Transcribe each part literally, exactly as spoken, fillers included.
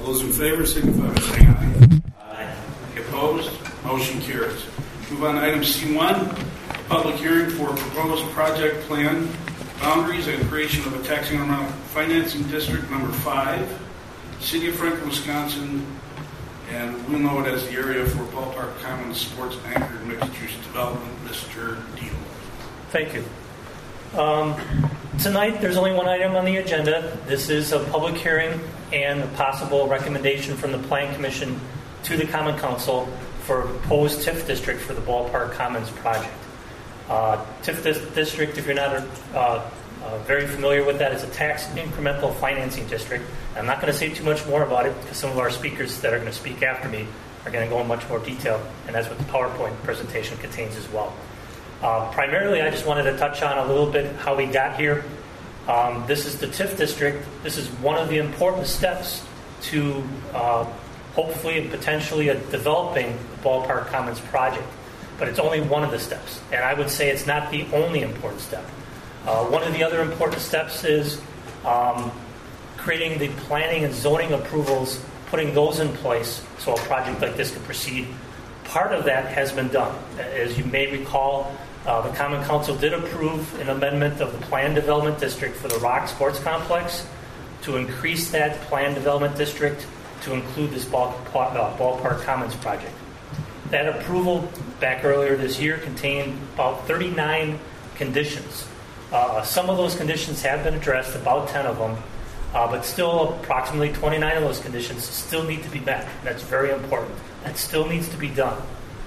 those in favor signify by saying aye. Aye. Opposed? Motion carries. Move on to item C one, public hearing for proposed project plan, boundaries and creation of a tax incremental financing district number five, City of Franklin, Wisconsin, and we'll know it as the area for Ballpark Commons sports anchored mixed-use development. Mister Deal. Thank you. Um, tonight, there's only one item on the agenda. This is a public hearing and a possible recommendation from the Plan Commission to the Common Council for a proposed T I F district for the Ballpark Commons project. Uh, T I F dis- district, if you're not uh, uh, very familiar with that, is a tax incremental financing district. I'm not going to say too much more about it because some of our speakers that are going to speak after me are going to go in much more detail, and that's what the PowerPoint presentation contains as well. Uh, primarily, I just wanted to touch on a little bit how we got here. Um, this is the T I F district. This is one of the important steps to uh, hopefully and potentially a developing the Ballpark Commons project. But it's only one of the steps. And I would say it's not the only important step. Uh, one of the other important steps is um, creating the planning and zoning approvals, putting those in place so a project like this can proceed. Part of that has been done. As you may recall, uh, the Common Council did approve an amendment of the Planned Development District for the Rock Sports Complex to increase that Planned Development District to include this ball, uh, Ballpark Commons project. That approval back earlier this year contained about thirty-nine conditions. Uh, some of those conditions have been addressed, about ten of them, uh, but still approximately twenty-nine of those conditions still need to be met. That's very important. That still needs to be done.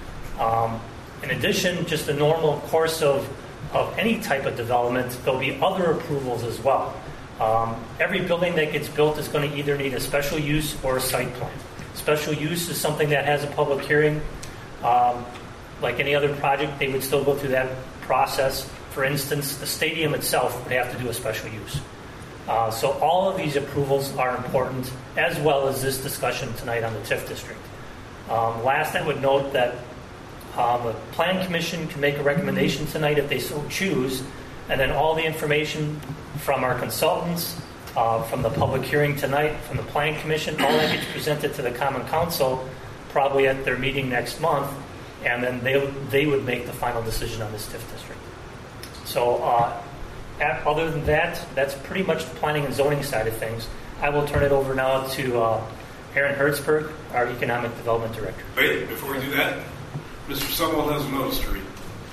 Um, in addition, just the normal course of, of any type of development, there'll be other approvals as well. Um, every building that gets built is going to either need a special use or a site plan. Special use is something that has a public hearing. Um, like any other project, they would still go through that process. For instance, the stadium itself would have to do a special use. Uh, so all of these approvals are important, as well as this discussion tonight on the T I F district. Um, last, I would note that um, the Plan Commission can make a recommendation tonight if they so choose, and then all the information from our consultants, uh, from the public hearing tonight, from the Plan Commission, all that gets presented to the Common Council probably at their meeting next month, and then they they would make the final decision on this T I F district. So uh, at, other than that, that's pretty much the planning and zoning side of things. I will turn it over now to uh, Aaron Hertzberg, our Economic Development Director. Wait, before we do that, Mister Sumwell has a notice to read.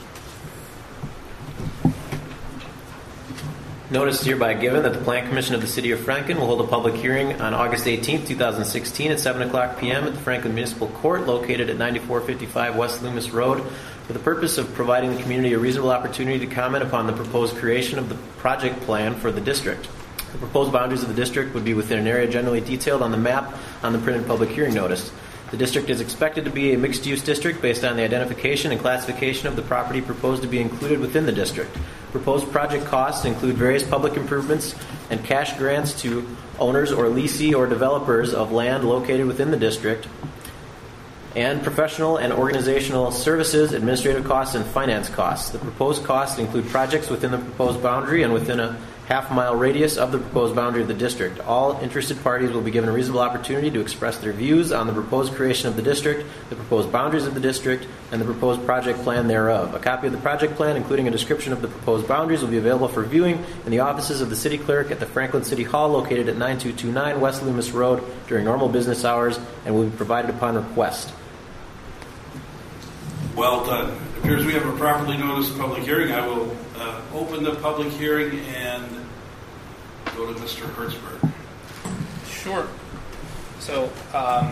Notice hereby given that the Plan Commission of the City of Franklin will hold a public hearing on August eighteenth, twenty sixteen at seven o'clock p.m. at the Franklin Municipal Court located at ninety-four fifty-five West Loomis Road for the purpose of providing the community a reasonable opportunity to comment upon the proposed creation of the project plan for the district. The proposed boundaries of the district would be within an area generally detailed on the map on the printed public hearing notice. The district is expected to be a mixed-use district based on the identification and classification of the property proposed to be included within the district. Proposed project costs include various public improvements and cash grants to owners or leasee or developers of land located within the district, and professional and organizational services, administrative costs, and finance costs. The proposed costs include projects within the proposed boundary and within a half-mile radius of the proposed boundary of the district. All interested parties will be given a reasonable opportunity to express their views on the proposed creation of the district, the proposed boundaries of the district, and the proposed project plan thereof. A copy of the project plan, including a description of the proposed boundaries, will be available for viewing in the offices of the City Clerk at the Franklin City Hall located at nine two two nine West Loomis Road during normal business hours and will be provided upon request. Well done. It appears we have a properly noticed public hearing. I will uh, open the public hearing and go to Mister Hertzberg. Sure. So, um,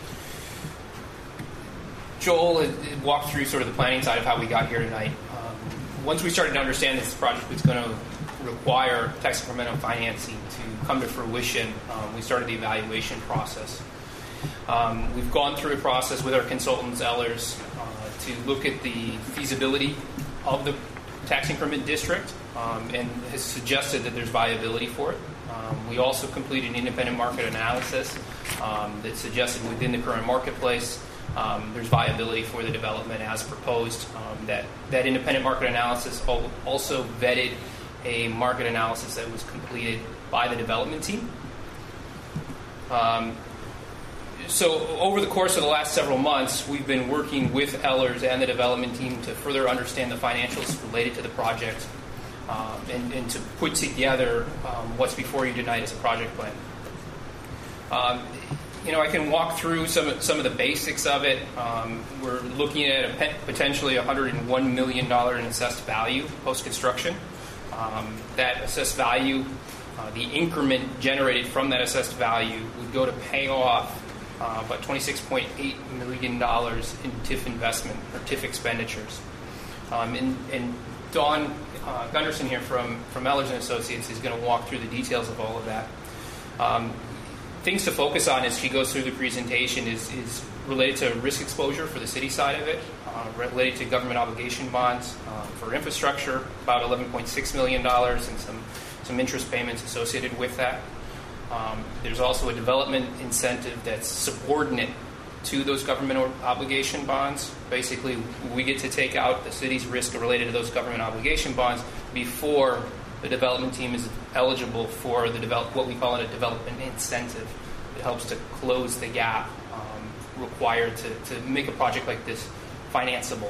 Joel had, had walked through sort of the planning side of how we got here tonight. Um, once we started to understand this project was going to require tax incremental financing to come to fruition, um, we started the evaluation process. Um, we've gone through a process with our consultants, Ellers, uh, to look at the feasibility of the tax increment district um, and has suggested that there's viability for it. Um, we also completed an independent market analysis um, that suggested within the current marketplace um, there's viability for the development as proposed. Um, that, that independent market analysis also vetted a market analysis that was completed by the development team. Um, so over the course of the last several months, we've been working with Ellers and the development team to further understand the financials related to the project um, and, and to put together um, what's before you tonight as a project plan. Um, you know, I can walk through some, some of the basics of it. Um, we're looking at a pe- potentially one hundred one million dollars in assessed value post-construction. Um, that assessed value, uh, the increment generated from that assessed value would go to pay off uh, about twenty-six point eight million dollars in T I F investment or T I F expenditures. Um, and, and Dawn uh, Gunderson here from, from Ellers and Associates is going to walk through the details of all of that. Um, things to focus on as she goes through the presentation is, is related to risk exposure for the city side of it, uh, related to government obligation bonds uh, for infrastructure, about eleven point six million dollars, and some, some interest payments associated with that. Um, there's also a development incentive that's subordinate to those government obligation bonds. Basically, we get to take out the city's risk related to those government obligation bonds before the development team is eligible for the develop, what we call it a development incentive. It helps to close the gap um, required to, to make a project like this financeable.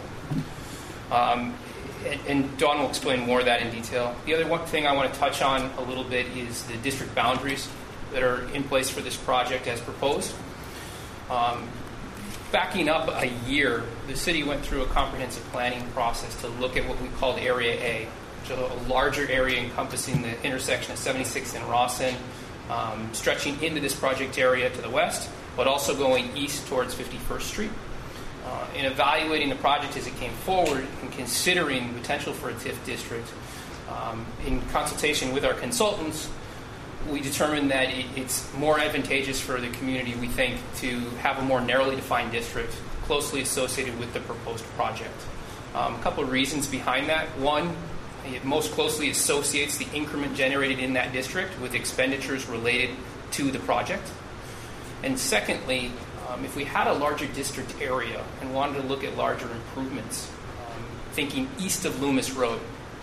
Um, and, and Dawn will explain more of that in detail. The other one thing I want to touch on a little bit is the district boundaries that are in place for this project as proposed. Um, backing up a year, the city went through a comprehensive planning process to look at what we called Area A, which is a larger area encompassing the intersection of seventy-sixth and Rawson, um, stretching into this project area to the west, but also going east towards fifty-first Street. Uh, in evaluating the project as it came forward and considering the potential for a T I F district, um, in consultation with our consultants, we determined that it, it's more advantageous for the community, we think, to have a more narrowly defined district closely associated with the proposed project. Um, a couple of reasons behind that. One, it most closely associates the increment generated in that district with expenditures related to the project. And secondly, um, if we had a larger district area and wanted to look at larger improvements, um, thinking east of Loomis Road,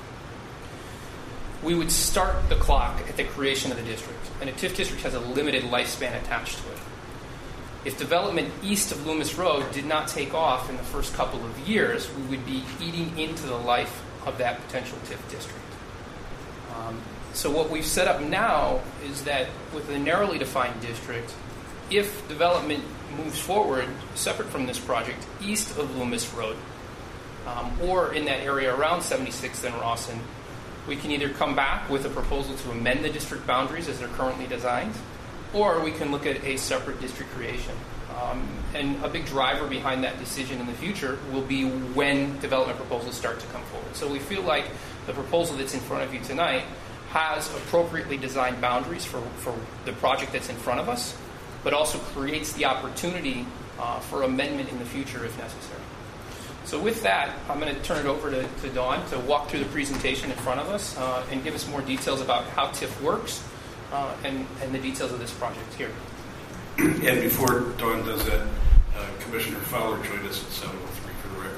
we would start the clock at the creation of the district. And a T I F district has a limited lifespan attached to it. If development east of Loomis Road did not take off in the first couple of years, we would be eating into the life of that potential T I F district. Um, so what we've set up now is that with a narrowly defined district, if development moves forward separate from this project east of Loomis Road, um, or in that area around seventy-sixth and Rawson, we can either come back with a proposal to amend the district boundaries as they're currently designed, or we can look at a separate district creation. Um, and a big driver behind that decision in the future will be when development proposals start to come forward. So we feel like the proposal that's in front of you tonight has appropriately designed boundaries for, for the project that's in front of us, but also creates the opportunity uh, for amendment in the future if necessary. So with that, I'm going to turn it over to, to Dawn to walk through the presentation in front of us uh, and give us more details about how T I F works uh, and, and the details of this project here. And before Dawn does that, uh, Commissioner Fowler joined us at seven oh three for the record.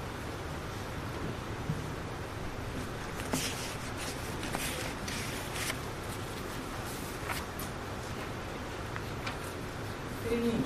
Good evening.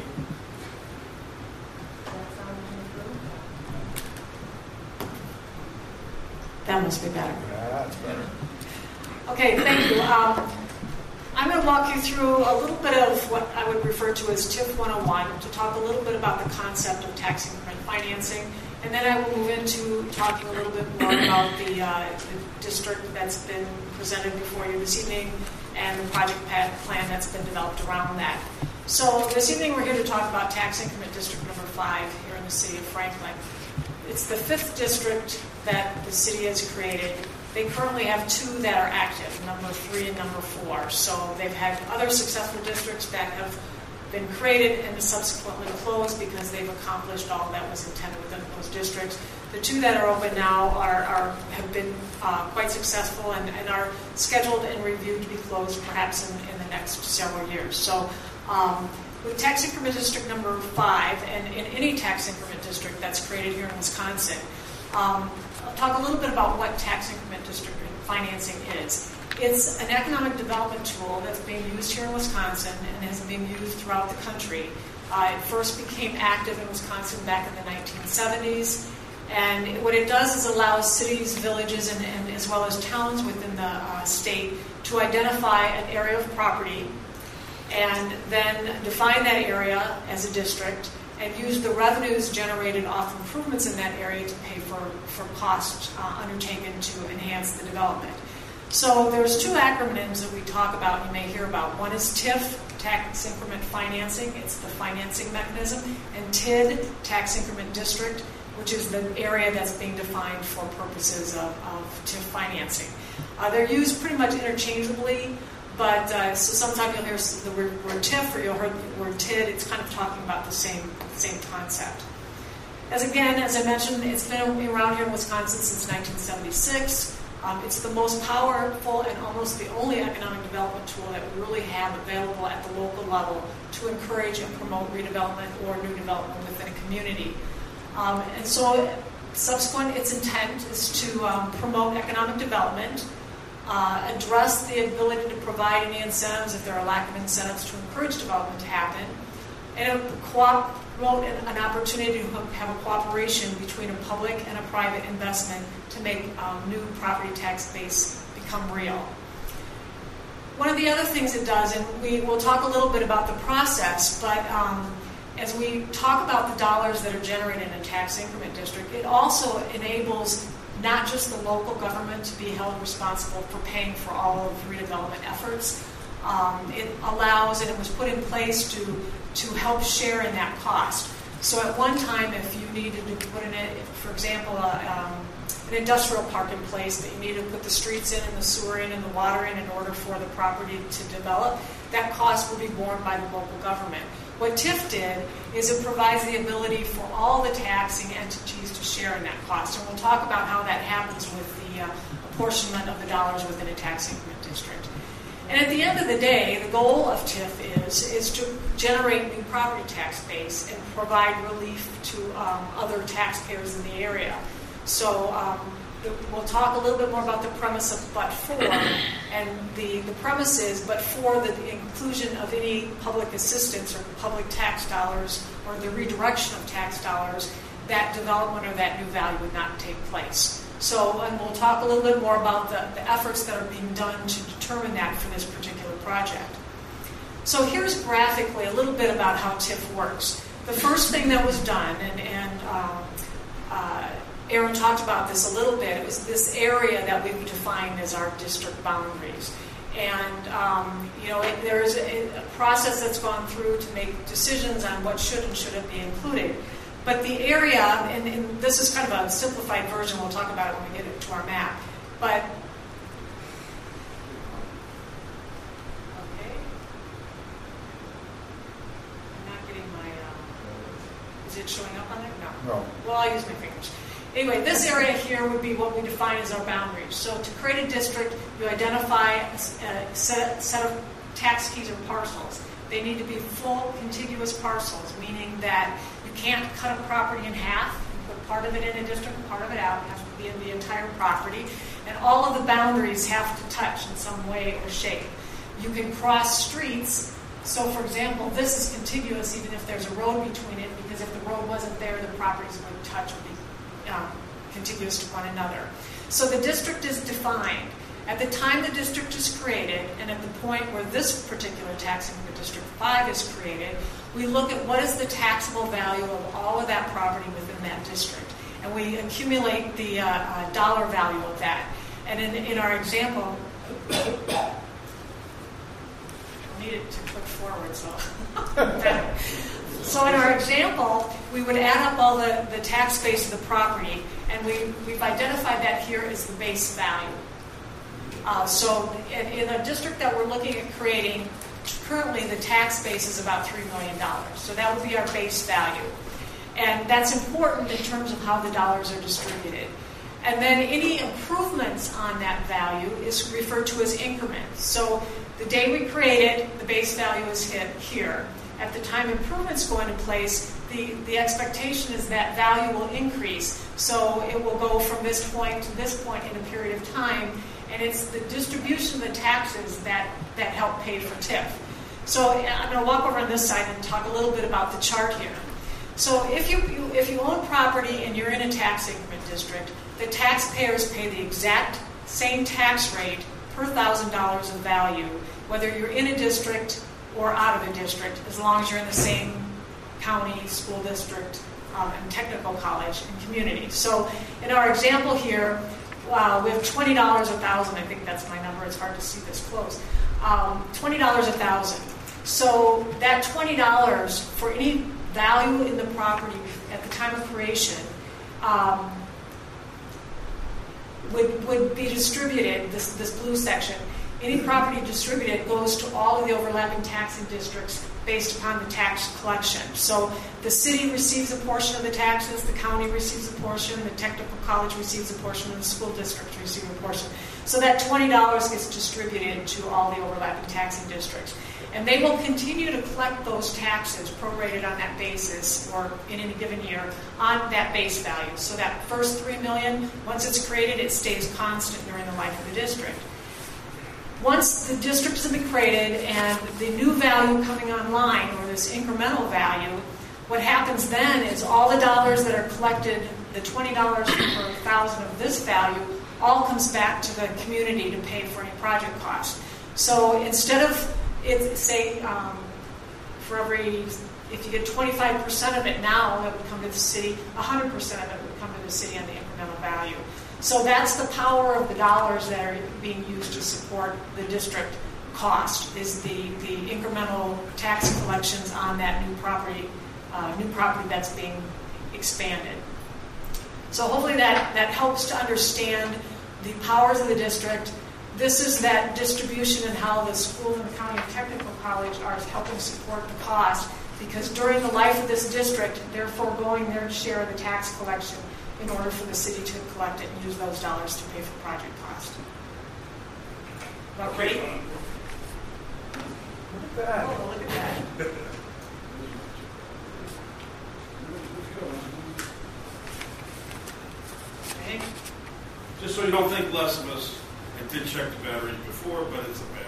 That must be better. Yeah, that's better. Okay, thank you. Um, I'm going to walk you through a little bit of what I would refer to as T I F one oh one to talk a little bit about the concept of tax increment financing, and then I will move into talking a little bit more about the, uh, the district that's been presented before you this evening and the project plan that's been developed around that. So this evening we're here to talk about tax increment district number five here in the city of Franklin. It's the fifth district that the city has created. They currently have two that are active, number three and number four. So they've had other successful districts that have been created and subsequently closed because they've accomplished all that was intended within those districts. The two that are open now are, are have been uh, quite successful and, and are scheduled and reviewed to be closed perhaps in, in the next several years. So um, with tax increment district number five, and in any tax increment district that's created here in Wisconsin, um, I'll talk a little bit about what tax increment district financing is. It's an economic development tool that's being used here in Wisconsin and has been used throughout the country Uh, it first became active in Wisconsin back in the nineteen seventies. And what it does is allows cities, villages, and, and as well as towns within the uh, state to identify an area of property and then define that area as a district and use the revenues generated off improvements in that area to pay for, for costs uh, undertaken to enhance the development. So there's two acronyms that we talk about, you may hear about. One is T I F, Tax Increment Financing. It's the financing mechanism. And T I D, Tax Increment District, which is the area that's being defined for purposes of, of T I F financing. Uh, they're used pretty much interchangeably, but uh, so sometimes you'll hear the word, word T I F or you'll hear the word T I D. It's kind of talking about the same, same concept. As again, as I mentioned, it's been around here in Wisconsin since nineteen seventy-six. Um, it's the most powerful and almost the only economic development tool that we really have available at the local level to encourage and promote redevelopment or new development within a community. Um, and so subsequent, its intent is to um, promote economic development, uh, address the ability to provide any incentives if there are lack of incentives to encourage development to happen, and co- promote an, an opportunity to have a cooperation between a public and a private investment to make um, new property tax base become real. One of the other things it does, and we will talk a little bit about the process, but um, as we talk about the dollars that are generated in a tax increment district, it also enables not just the local government to be held responsible for paying for all of the redevelopment efforts. Um, it allows, and it was put in place to, to help share in that cost. So at one time, if you needed to put in it, for example, a, um, an industrial park in place that you needed to put the streets in and the sewer in and the water in in order for the property to develop, that cost will be borne by the local government. What T I F did is it provides the ability for all the taxing entities to share in that cost. And we'll talk about how that happens with the uh, apportionment of the dollars within a tax increment district. And at the end of the day, the goal of T I F is, is to generate new property tax base and provide relief to um, other taxpayers in the area. So um, the, we'll talk a little bit more about the premise of but for, and the, the premise is but for the inclusion of any public assistance or public tax dollars or the redirection of tax dollars, that development or that new value would not take place. So, and we'll talk a little bit more about the, the efforts that are being done to determine that for this particular project. So here's graphically a little bit about how T I F works. The first thing that was done, and, and um, uh, Aaron talked about this a little bit, it was this area that we've defined as our district boundaries. And, um, you know, it, there's a, a process that's gone through to make decisions on what should and shouldn't be included. But the area, and, and this is kind of a simplified version, we'll talk about it when we get to our map, but, okay, I'm not getting my, uh, is it showing up on there? No. No. Well, I'll use my fingers. Anyway, this area here would be what we define as our boundaries. So to create a district, you identify a set, set of tax keys or parcels. They need to be full contiguous parcels, meaning that you can't cut a property in half and put part of it in a district and part of it out. It has to be in the entire property. And all of the boundaries have to touch in some way or shape. You can cross streets. So, for example, this is contiguous even if there's a road between it, because if the road wasn't there, the properties would touch or be um, contiguous to one another. So the district is defined. At the time the district is created, and at the point where this particular tax increment District five is created, we look at what is the taxable value of all of that property within that district. And we accumulate the uh, uh, dollar value of that. And in, in our example, I need it to click forward, so. So in our example, we would add up all the, the tax base of the property, and we, we've identified that here as the base value. Uh, so in, in a district that we're looking at creating, currently the tax base is about three million dollars. So that would be our base value. And that's important in terms of how the dollars are distributed. And then any improvements on that value is referred to as increments. So the day we create it, the base value is hit here. At the time improvements go into place, the, the expectation is that value will increase. So it will go from this point to this point in a period of time. And it's the distribution of the taxes that, that help pay for T I F. So I'm going to walk over on this side and talk a little bit about the chart here. So if you, you if you own property and you're in a tax increment district, the taxpayers pay the exact same tax rate per thousand dollars of value, whether you're in a district or out of a district, as long as you're in the same county, school district, um, and technical college and community. So in our example here, uh, we have twenty dollars a thousand. I think that's my number. It's hard to see this close. Um, twenty dollars a thousand. So that twenty dollars for any value in the property at the time of creation um, would would be distributed. This this blue section. Any property distributed goes to all of the overlapping taxing districts based upon the tax collection. So the city receives a portion of the taxes, the county receives a portion, the technical college receives a portion, and the school districts receive a portion. So that twenty dollars gets distributed to all the overlapping taxing districts. And they will continue to collect those taxes prorated on that basis or in any given year on that base value. So that first three million dollars, once it's created, it stays constant during the life of the district. Once the district has been created and the new value coming online, or this incremental value, what happens then is all the dollars that are collected, the twenty dollars per thousand of this value, all comes back to the community to pay for any project costs. So instead of, it, say, um, for every, if you get twenty-five percent of it now that would come to the city, one hundred percent of it would come to the city on the incremental value. So that's the power of the dollars that are being used to support the district cost, is the, the incremental tax collections on that new property, uh, new property that's being expanded. So hopefully that, that helps to understand the powers of the district. This is that distribution and how the school and the county and technical college are helping support the cost, because during the life of this district, they're foregoing their share of the tax collection in order for the city to collect it and use those dollars to pay for project cost. About ready? Look at that. Oh, look at that. Okay. Just so you don't think less of us, I did check the batteries before, but it's a battery.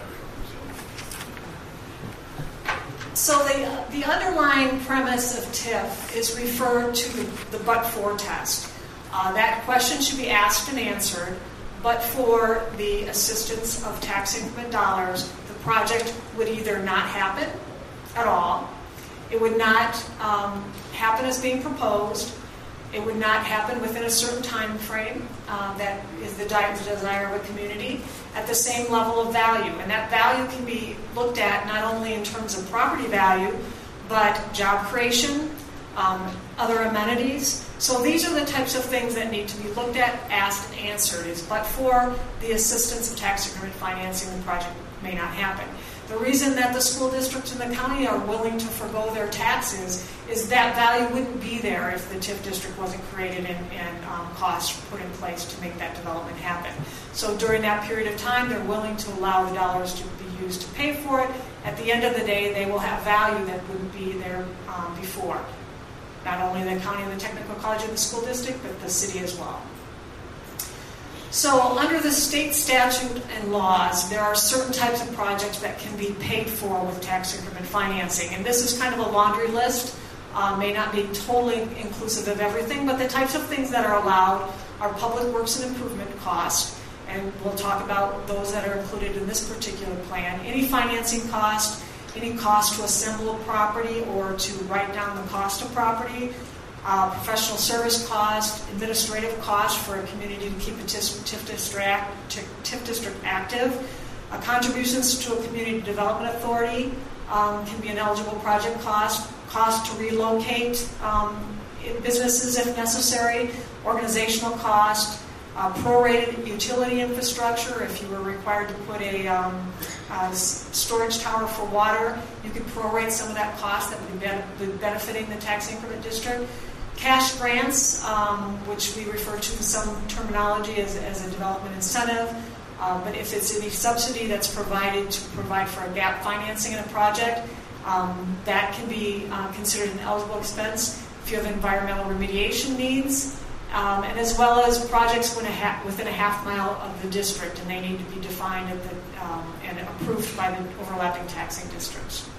So the, the underlying premise of T I F is referred to the, the but-for test. Uh, that question should be asked and answered, but for the assistance of tax increment dollars, the project would either not happen at all, it would not um, happen as being proposed, it would not happen within a certain time frame uh, that is the desire of a community, at the same level of value. And that value can be looked at not only in terms of property value, but job creation, um, other amenities. So these are the types of things that need to be looked at, asked, and answered. Is but for the assistance of tax increment financing, the project may not happen. The reason that the school districts and the county are willing to forgo their taxes is that value wouldn't be there if the T I F district wasn't created and, and um, costs put in place to make that development happen. So during that period of time, they're willing to allow the dollars to be used to pay for it. At the end of the day, they will have value that wouldn't be there um, before. Not only the county and the technical college and the school district, but the city as well. So under the state statute and laws, there are certain types of projects that can be paid for with tax increment financing. And this is kind of a laundry list. Uh, may not be totally inclusive of everything, but the types of things that are allowed are public works and improvement costs. And we'll talk about those that are included in this particular plan. Any financing cost, any cost to assemble a property or to write down the cost of property, Uh, professional service cost, administrative cost for a community to keep a T I F district, T I F district active, uh, contributions to a community development authority um, can be an eligible project cost, cost to relocate um, businesses if necessary, organizational cost, uh, prorated utility infrastructure. If you were required to put a, um, a storage tower for water, you could prorate some of that cost that would be benefiting the tax increment district. Cash grants, um, which we refer to in some terminology as, as a development incentive, uh, but if it's any subsidy that's provided to provide for a gap financing in a project, um, that can be uh, considered an eligible expense. If you have environmental remediation needs, um, and as well as projects within a, half, within a half mile of the district, and they need to be defined at the, um, and approved by the overlapping taxing districts.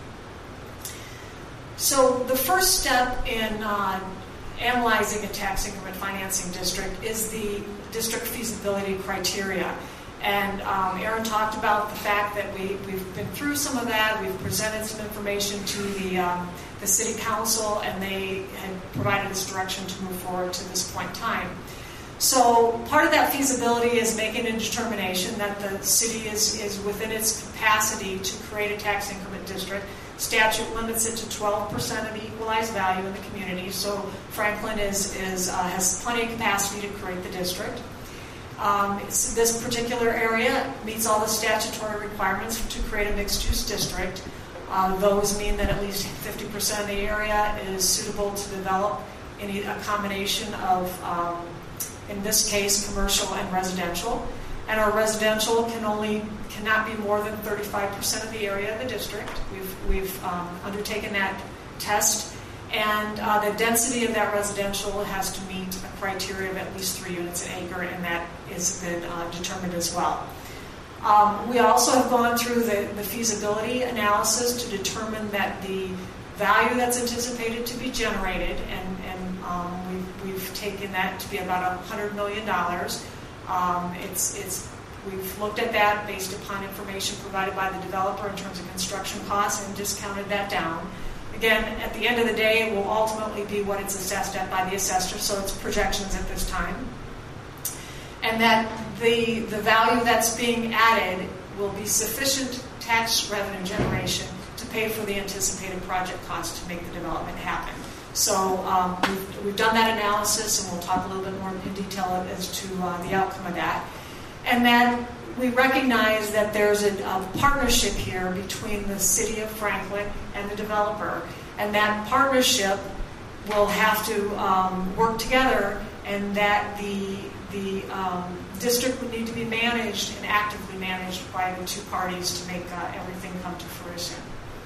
So the first step in uh, analyzing a tax increment financing district is the district feasibility criteria. And um, Aaron talked about the fact that we, we've been through some of that. We've presented some information to the, um, the City Council, and they had provided us direction to move forward to this point in time. So part of that feasibility is making a determination that the city is, is within its capacity to create a tax increment district. Statute limits it to twelve percent of the equalized value in the community, so Franklin is, is, uh, has plenty of capacity to create the district. Um, this particular area meets all the statutory requirements to create a mixed-use district. Uh, those mean that at least fifty percent of the area is suitable to develop any a combination of, um, in this case, commercial and residential. And our residential can only cannot be more than thirty-five percent of the area of the district. We've we've um, undertaken that test. And uh, the density of that residential has to meet a criteria of at least three units an acre, and that has been uh, determined as well. Um, we also have gone through the, the feasibility analysis to determine that the value that's anticipated to be generated, and, and um, we've, we've taken that to be about one hundred million dollars. Um, it's, it's, we've looked at that based upon information provided by the developer in terms of construction costs and discounted that down. Again, at the end of the day, it will ultimately be what it's assessed at by the assessor, so it's projections at this time. And that the, the value that's being added will be sufficient tax revenue generation to pay for the anticipated project cost to make the development happen. So um, we've, we've done that analysis, and we'll talk a little bit more in detail as to uh, the outcome of that. And that we recognize that there's a, a partnership here between the City of Franklin and the developer, and that partnership will have to um, work together, and that the the um, district would need to be managed and actively managed by the two parties to make uh, everything come to fruition.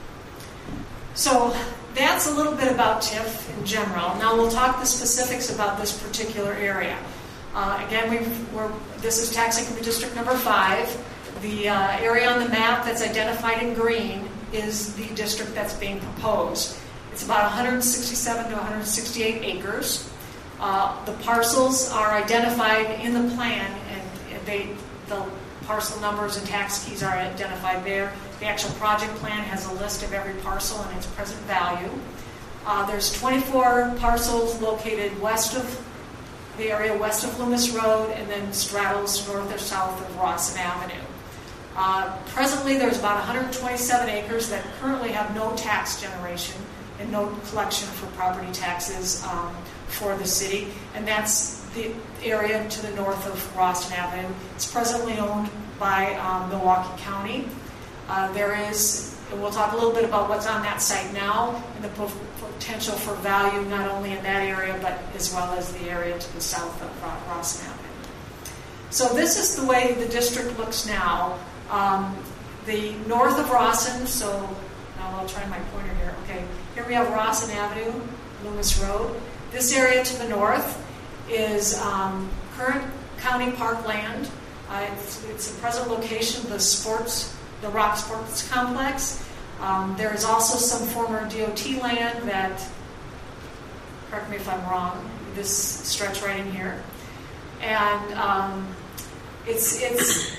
So that's a little bit about T I F in general. Now we'll talk the specifics about this particular area. Uh, again, we've, we're, this is tax increment district number five. The uh, area on the map that's identified in green is the district that's being proposed. It's about one hundred sixty-seven to one hundred sixty-eight acres. Uh, the parcels are identified in the plan, and they, the parcel numbers and tax keys are identified there. The actual project plan has a list of every parcel and its present value. Uh, there's twenty-four parcels located west of the area west of Loomis Road, and then straddles north or south of Rawson Avenue. Uh, presently, there's about one hundred twenty-seven acres that currently have no tax generation and no collection for property taxes um, for the city, and that's the area to the north of Rawson Avenue. It's presently owned by um, Milwaukee County. Uh, there is, and we'll talk a little bit about what's on that site now, and the po- potential for value not only in that area, but as well as the area to the south of uh, Rawson Avenue. So this is the way the district looks now. Um, the north of Rawson, so now I'll try my pointer here. Okay, here we have Rawson Avenue, Loomis Road. This area to the north is um, current county park land. Uh, it's, it's a present location of the sports, the Rock Sports Complex. Um, there is also some former D O T land that, correct me if I'm wrong, this stretch right in here. And um, it's, it's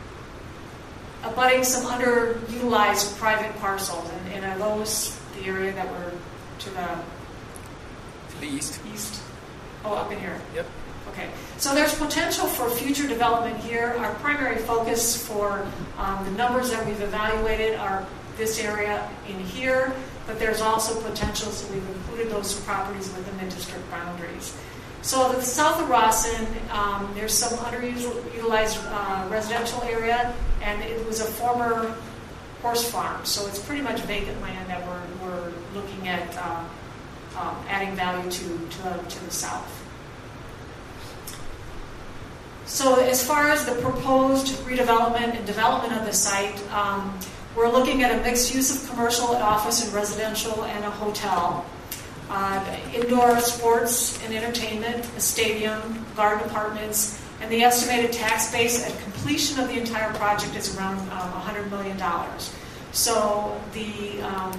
abutting some underutilized private parcels. And, and are those the area that we're to the, to the east? East. Oh, up in here. Yep. Okay, so there's potential for future development here. Our primary focus for um, the numbers that we've evaluated are this area in here, but there's also potential, so we've included those properties within the district boundaries. So to the south of Rawson, um, there's some underutilized uh, residential area, and it was a former horse farm, so it's pretty much vacant land that we're, we're looking at uh, um, adding value to, to, uh, to the south. So as far as the proposed redevelopment and development of the site, um, we're looking at a mixed use of commercial, office, and residential, and a hotel. uh, indoor sports and entertainment, a stadium, garden apartments, and the estimated tax base at completion of the entire project is around um, one hundred million dollars. So the, um,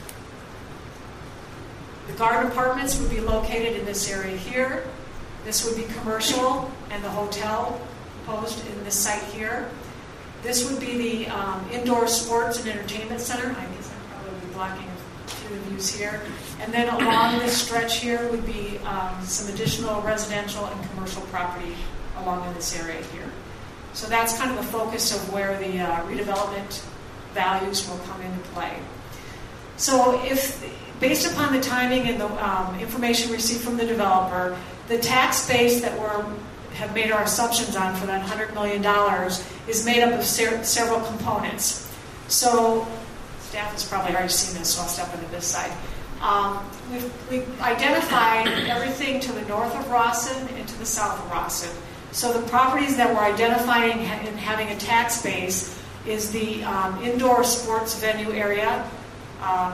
the garden apartments would be located in this area here. This would be commercial, and the hotel proposed in this site here. This would be the um, indoor sports and entertainment center. I guess I'm probably blocking a few of the views here. And then along this stretch here would be um, some additional residential and commercial property along in this area here. So that's kind of the focus of where the uh, redevelopment values will come into play. So if, based upon the timing and the um, information received from the developer, the tax base that we're have made our assumptions on for that one hundred million dollars is made up of ser- several components. So staff has probably already seen this, so I'll step into this side. Um, we've, we've identified everything to the north of Rawson and to the south of Rawson. So the properties that we're identifying and having a tax base is the um, indoor sports venue area. Um,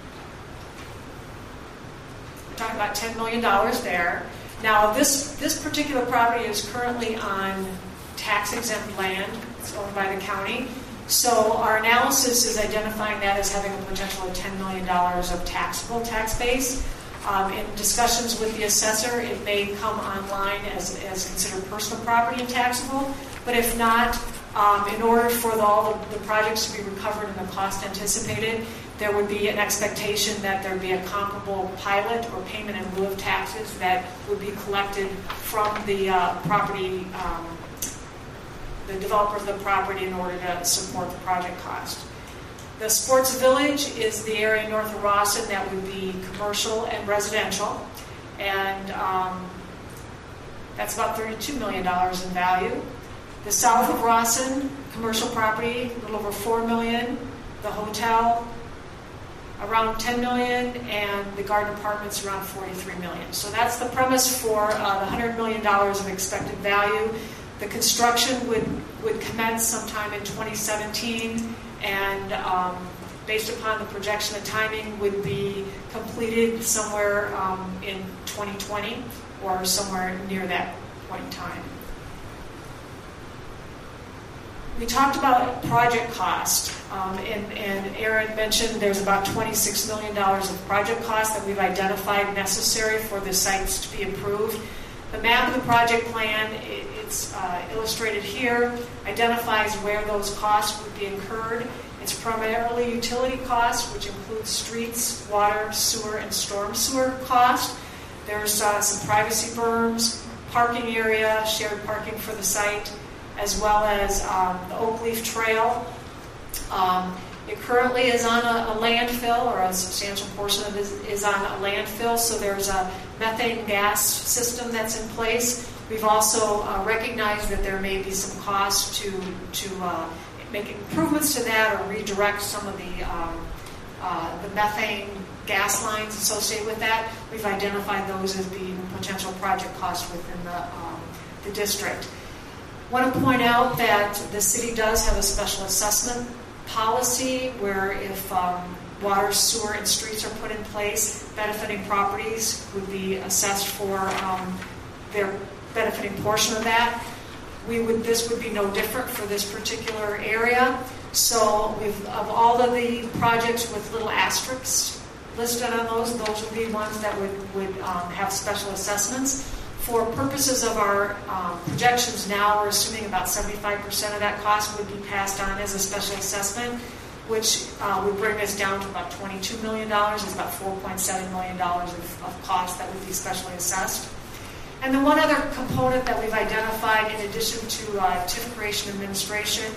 we're talking about ten million dollars there. Now, this, this particular property is currently on tax-exempt land. It's owned by the county. So our analysis is identifying that as having a potential of ten million dollars of taxable tax base. Um, in discussions with the assessor, it may come online as, as considered personal property and taxable. But if not, um, in order for the, all the, the projects to be recovered and the cost anticipated, there would be an expectation that there would be a comparable pilot or payment in lieu of taxes that would be collected from the uh, property, um, the developer of the property in order to support the project cost. The Sports Village is the area north of Rawson that would be commercial and residential, and um, that's about thirty-two million dollars in value. The south of Rawson, commercial property, a little over four million dollars. The hotel, around ten million dollars, and the garden apartments around forty-three million dollars. So that's the premise for uh, the one hundred million dollars of expected value. The construction would, would commence sometime in twenty seventeen, and um, based upon the projection of timing, would be completed somewhere um, in twenty twenty or somewhere near that point in time. We talked about project cost, um, and, and Aaron mentioned there's about twenty-six million dollars of project cost that we've identified necessary for the sites to be approved. The map of the project plan, it, it's uh, illustrated here, identifies where those costs would be incurred. It's primarily utility costs, which includes streets, water, sewer, and storm sewer cost. There's uh, some privacy berms, parking area, shared parking for the site, as well as um, the Oak Leaf Trail. Um, it currently is on a, a landfill, or a substantial portion of it is, is on a landfill, so there's a methane gas system that's in place. We've also uh, recognized that there may be some cost to, to uh, make improvements to that or redirect some of the, um, uh, the methane gas lines associated with that. We've identified those as being potential project costs within the, um, the district. I want to point out that the city does have a special assessment policy where if um, water, sewer, and streets are put in place, benefiting properties would be assessed for um, their benefiting portion of that. We would this would be no different for this particular area. So we've, of all of the projects with little asterisks listed on those, those would be ones that would, would um, have special assessments. For purposes of our um, projections now, we're assuming about seventy-five percent of that cost would be passed on as a special assessment, which uh, would bring us down to about twenty-two million dollars. It's about four point seven million dollars of, of cost that would be specially assessed. And the one other component that we've identified in addition to uh, T I F creation administration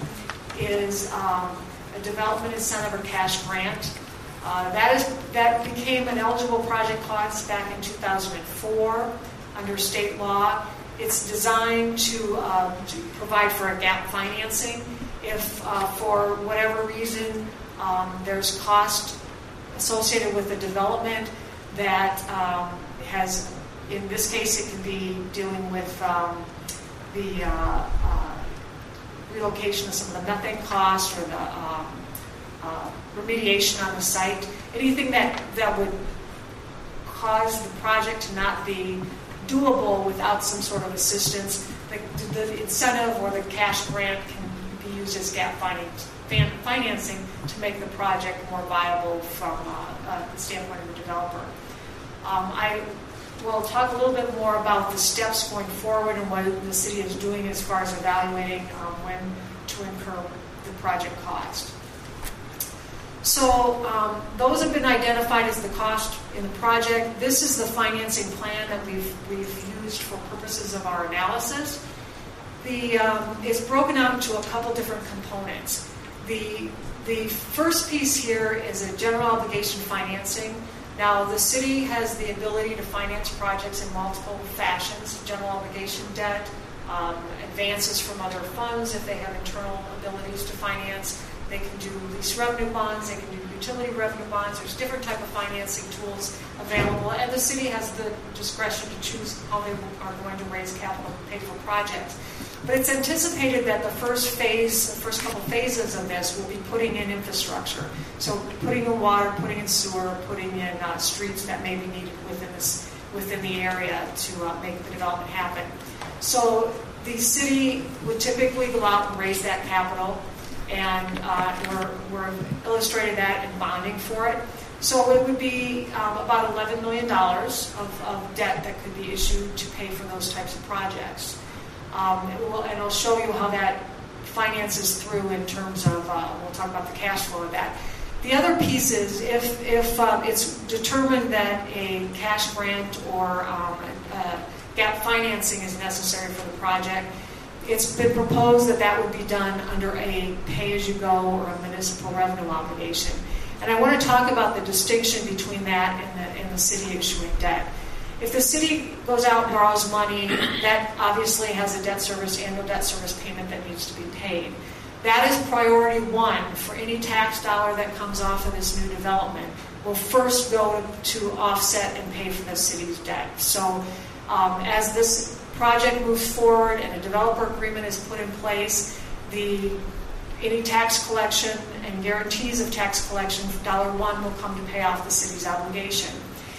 is um, a development incentive or cash grant. Uh, that is that became an eligible project cost back in two thousand four. Under state law. It's designed to, uh, to provide for a gap financing. If uh, for whatever reason um, there's cost associated with the development that um, has, in this case, it could be dealing with um, the uh, uh, relocation of some of the methane costs or the um, uh, remediation on the site. Anything that, that would cause the project to not be doable without some sort of assistance, the, the incentive or the cash grant can be used as gap financing to make the project more viable from uh, uh, the standpoint of the developer. Um, I will talk a little bit more about the steps going forward and what the city is doing as far as evaluating um, when to incur the project cost. So um, those have been identified as the cost in the project. This is the financing plan that we've, we've used for purposes of our analysis. The, um, it's broken out into a couple different components. The, the first piece here is a general obligation financing. Now, the city has the ability to finance projects in multiple fashions: general obligation debt, um, advances from other funds if they have internal abilities to finance. They can do lease revenue bonds, they can do utility revenue bonds. There's different type of financing tools available, and the city has the discretion to choose how they are going to raise capital to pay for projects. But it's anticipated that the first phase, the first couple phases of this will be putting in infrastructure. So putting in water, putting in sewer, putting in uh, streets that may be needed within this within the area to uh, make the development happen. So the city would typically go out and raise that capital, and uh, we're, we're illustrating that in bonding for it. So it would be um, about eleven million dollars of, of debt that could be issued to pay for those types of projects. Um, it will, and I'll show you how that finances through in terms of, uh, we'll talk about the cash flow of that. The other piece is if, if um, it's determined that a cash grant or um, uh, gap financing is necessary for the project, it's been proposed that that would be done under a pay-as-you-go or a municipal revenue obligation. And I want to talk about the distinction between that and the, and the city issuing debt. If the city goes out and borrows money, that obviously has a debt service, annual debt service payment that needs to be paid. That is priority one for any tax dollar that comes off of this new development. Will first go to offset and pay for the city's debt. So um, as this project moves forward and a developer agreement is put in place, the any tax collection and guarantees of tax collection, dollar one will come to pay off the city's obligation.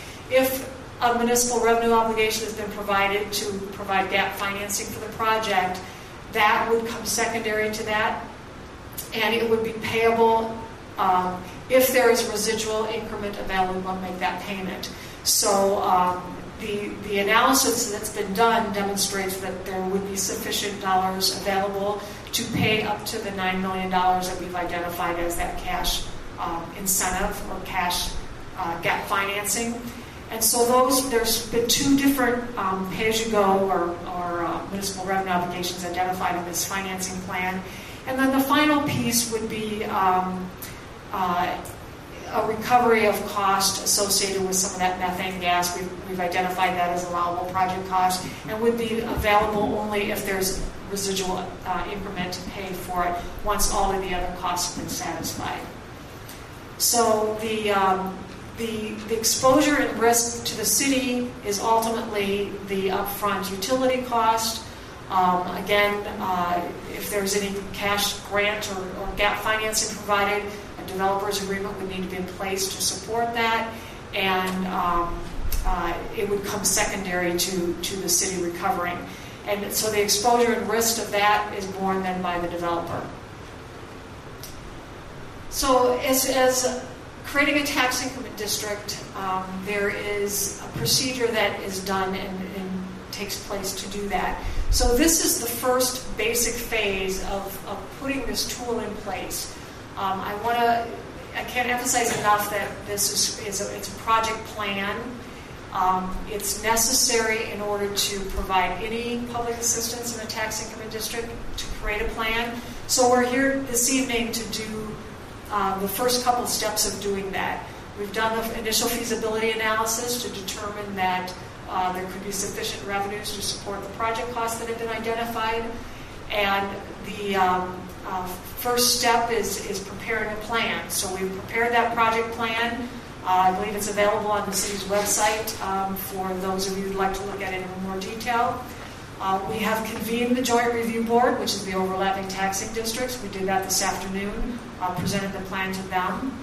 If a municipal revenue obligation has been provided to provide gap financing for the project, that would come secondary to that, and it would be payable um, if there is residual increment available to make that payment. So um, the, the analysis that's been done demonstrates that there would be sufficient dollars available to pay up to the nine million dollars that we've identified as that cash um, incentive or cash uh, gap financing. And so those, there's been two different um, pay-as-you-go or, or uh, municipal revenue obligations identified in this financing plan. And then the final piece would be um, uh, a recovery of cost associated with some of that methane gas. We've, we've identified that as allowable project cost and would be available only if there's residual uh, increment to pay for it once all of the other costs have been satisfied. So the... Um, The, the exposure and risk to the city is ultimately the upfront utility cost. Um, again, uh, if there's any cash grant or, or gap financing provided, a developer's agreement would need to be in place to support that, and um, uh, it would come secondary to, to the city recovering. And so the exposure and risk of that is borne then by the developer. So as, as creating a tax increment district, um, there is a procedure that is done and, and takes place to do that. So this is the first basic phase of, of putting this tool in place. Um, I want to, I can't emphasize enough that this is, is a, it's a project plan. Um, it's necessary in order to provide any public assistance in a tax increment district to create a plan. So we're here this evening to do Um, the first couple steps of doing that. We've done the initial feasibility analysis to determine that uh, there could be sufficient revenues to support the project costs that have been identified. And the um, uh, first step is, is preparing a plan. So we've prepared that project plan. Uh, I believe it's available on the city's website um, for those of you who'd like to look at it in more detail. Uh, we have convened the Joint Review Board, which is the overlapping taxing districts. We did that this afternoon, uh, presented the plan to them.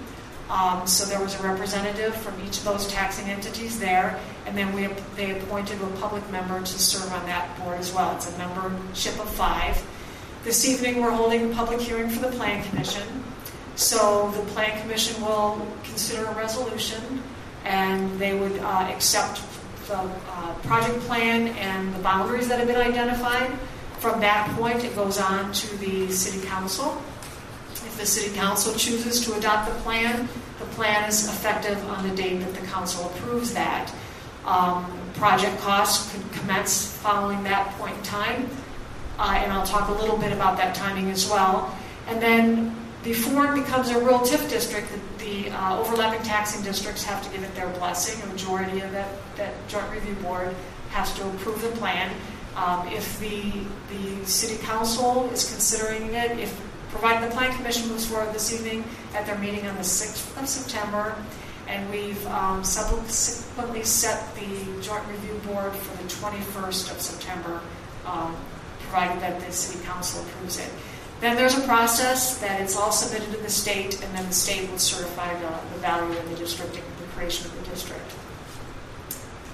Um, so there was a representative from each of those taxing entities there, and then we they appointed a public member to serve on that board as well. It's a membership of five. This evening we're holding a public hearing for the Plan Commission. So the Plan Commission will consider a resolution, and they would uh, accept the uh, project plan and the boundaries that have been identified. From that point, it goes on to the City Council. If the City Council chooses to adopt the plan, the plan is effective on the date that the Council approves that. Um, project costs could commence following that point in time, uh, and I'll talk a little bit about that timing as well. And then before it becomes a real TIF district, the, the uh, overlapping taxing districts have to give it their blessing. A majority of that, that joint review board has to approve the plan. Um, if the, the City Council is considering it, if provided the Plan Commission moves forward this evening at their meeting on the sixth of September, and we've um, subsequently set the Joint Review Board for the twenty-first of September, um, provided that the City Council approves it. Then there's a process that it's all submitted to the state, and then the state will certify the, the value of the district and the creation of the district.